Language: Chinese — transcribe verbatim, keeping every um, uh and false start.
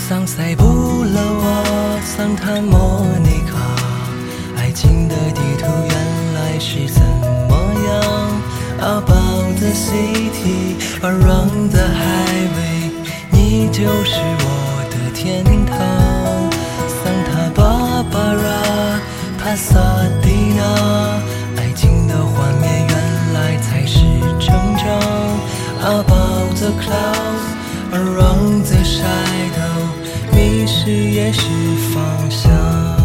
桑塞布了我桑塔莫尼卡，爱情的地图原来是怎么样 About the city around the highway， 你就是我的天堂。桑塔芭芭拉帕萨蒂娜，爱情的画面原来才是成长。 About the clouds around the shadow， 迷失也是方向。